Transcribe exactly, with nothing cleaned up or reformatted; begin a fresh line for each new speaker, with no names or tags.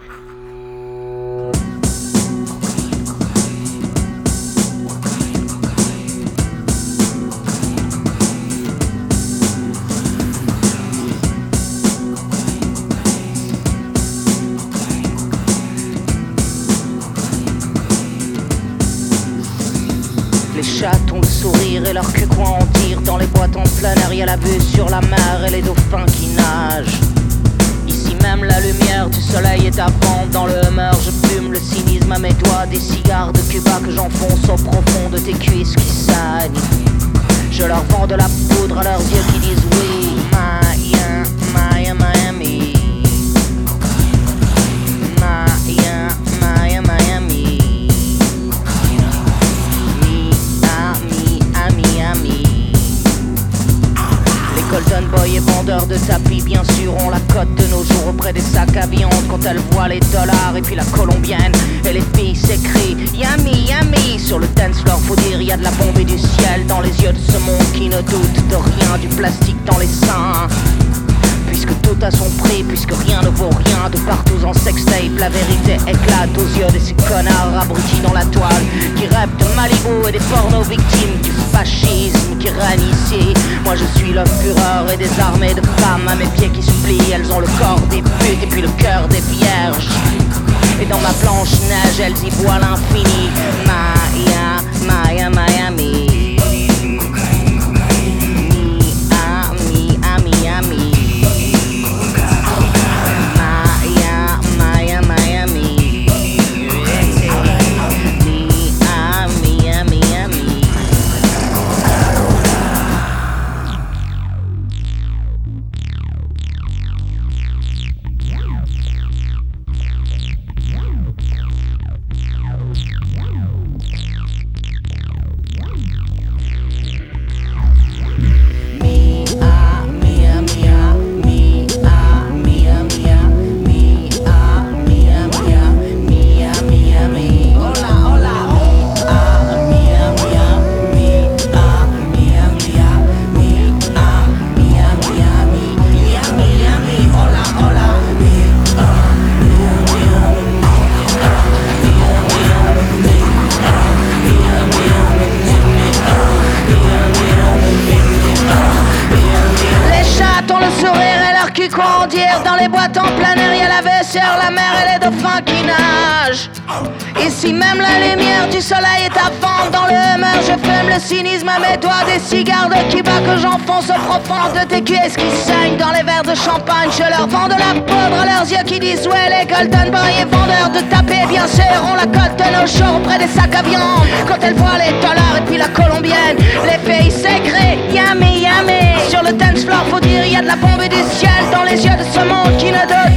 Les chattes ont le sourire et leur cul quoi en dire. Dans les boîtes en plein air, y'a la vue sur la mer et les dauphins qui nagent. Ici même la lumière du soleil est à fond. Dans le humeur je fume le cynisme à mes doigts. Des cigares de Cuba que j'enfonce au profond de tes cuisses qui saignent. Je leur vends de la poudre à leurs yeux qui disent oui. Maya, Maya, Miami. Maya, Maya, Miami. Golden Boy et vendeurs de tapis, bien sûr, ont la cote de nos jours auprès des sacs à viande. Quand elles voient les dollars et puis la colombienne, et les filles s'écrient Yummy, yummy. Sur le dance floor, faut dire, y a de la bombe et du ciel dans les yeux de ce monde qui ne doute de rien, du plastique dans les seins. Puisque tout a son prix, puisque rien ne vaut rien, de partout en sextape, la vérité éclate aux yeux de ces connards abrutis dans la toile, qui rêvent de Malibu et des pornos victimes du fascisme qui règne ici. Moi je suis le fureur et des armées de femmes à mes pieds qui supplient. Elles ont le corps des putes et puis le cœur des vierges. Et dans ma blanche neige, elles y voient l'infini. Maya, Maya, Miami. Dans les boîtes en plein air, y'a la vaisselle, la mer et les dauphins qui nagent. Ici même la lumière du soleil est à fond. Dans le humeur je fume le cynisme à mes doigts. Des cigares de Cuba que j'enfonce au profond de tes cuisses qui saignent. Dans les verres de champagne je leur vends de la poudre à leurs yeux qui disent ouais. Les Golden Boy et vendeurs de tapis bien sûr ont la cote de nos shows auprès des sacs à viande. Quand elles voient les dollars et puis la colombienne, les filles s'écrient yummy, yummy. Sur le dance floor faut dire y a de la bombe et du ciel dans les yeux de ce monde qui ne doute